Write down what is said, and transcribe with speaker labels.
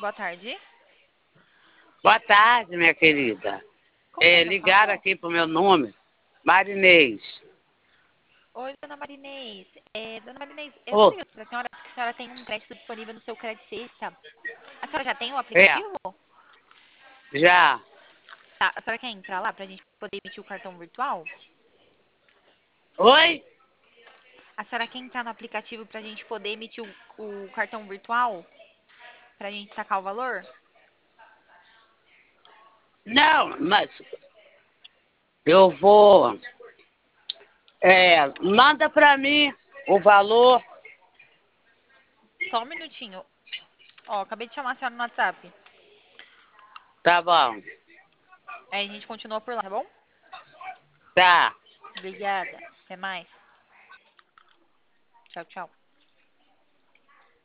Speaker 1: Boa tarde.
Speaker 2: Boa tarde, minha querida.
Speaker 1: Com quem que eu
Speaker 2: Ligaram
Speaker 1: falo?
Speaker 2: aqui pro meu número, Marinês.
Speaker 1: Oi, dona Marinês. Dona Marinês, eu tô
Speaker 2: Ô,
Speaker 1: ligando pra senhora porque a senhora tem um crédito disponível no seu Crédito Sexta. A senhora já tem o
Speaker 2: é,
Speaker 1: aplicativo?
Speaker 2: já.
Speaker 1: Tá, a senhora quer entrar lá pra gente poder emitir o cartão virtual?
Speaker 2: Oi?
Speaker 1: A senhora quer entrar no aplicativo pra gente poder emitir o cartão virtual? Pra gente sacar o valor?
Speaker 2: Não, mas eu vou. Manda pra mim o valor.
Speaker 1: Só um minutinho. Ó, acabei de chamar a senhora no WhatsApp.
Speaker 2: Tá bom.
Speaker 1: Aí a gente continua por lá, tá bom?
Speaker 2: Tá.
Speaker 1: Obrigada. Até mais. Tchau, tchau.